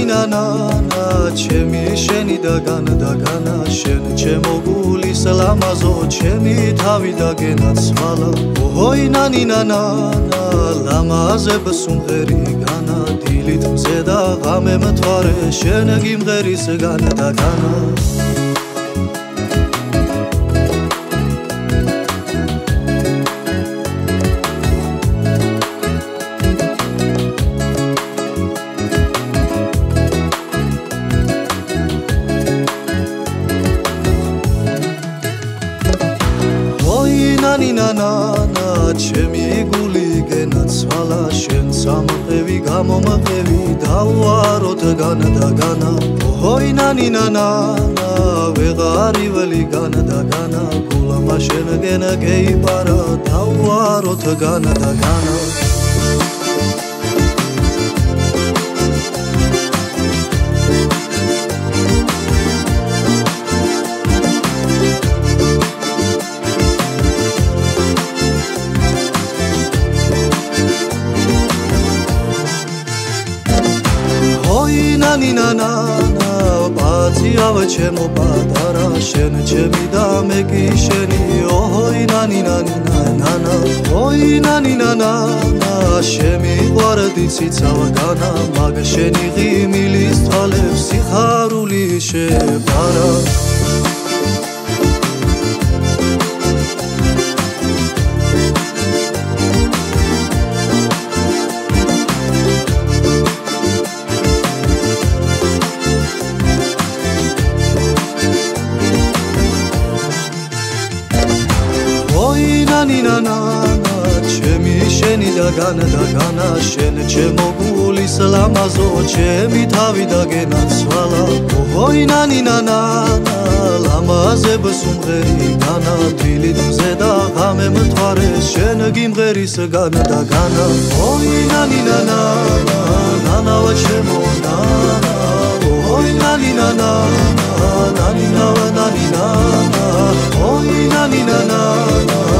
ნანა ჩემი შენი და განა შენ ჩემო გულის ლამაზო ჩემი თავი და გენაცვალა ოჰოი ნანი ნანა ლამაზებ სუმღერი განა დილით მზე და ღამე მთვარე შენ გიმღერის განა და განა ნანა ჩემი გული გენაცვალა შენ სამყევი გამომყევი დავუაროთ განა და განა ოჰოი ნანი ნანა ვეღარიველი განა და განა გულმა შენ გენ გეიპარა დავუაროთ განა და განა ნანა პაციავ ჩემო პატარა შენ ჩემი და მე კი შენი ოჰოი ნანი ნანა ოი ნანი ნანა შემიყვარდი ციცავ განა მაგ შენი ღიმილის თვალებს სიხარული შეფარა ნანა ჩემი შენი და განა შენ ჩემო გულის ლამაზო ჩემი თავი და გენაცვალა ოჰოი ნანი ნანა ლამაზებ სუმღერი განა დილით მზე და ღამე მთვარე შენ გიმღერის განა და განა ოი ნანი ნანა ნანავა ჩემო ნანა ოი ნანი ნანა ნანი ნანა ოი ნანი ნანა